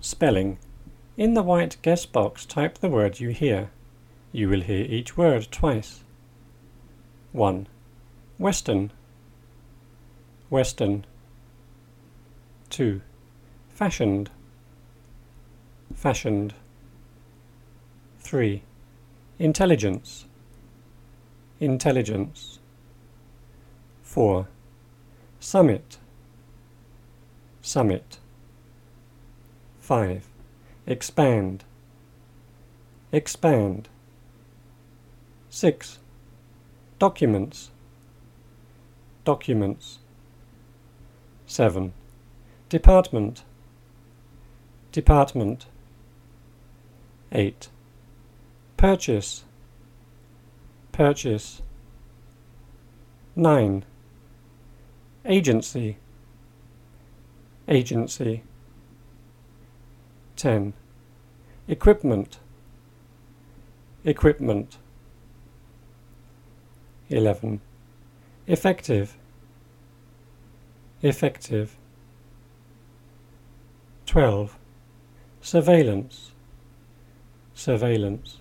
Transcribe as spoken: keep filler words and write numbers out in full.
Spelling. In the white guess box, type the word you hear. You will hear each word twice. one. Western. Western. two. Fashioned. Fashioned. three. Intelligence. Intelligence. four. Summit. Summit. five. Expand. Expand. six. Documents. Documents. seven. Department. Department. eight. Purchase. Purchase. nine. Agency. Agency. ten. Equipment. Equipment. eleven. Effective. Effective. twelve. Surveillance. Surveillance.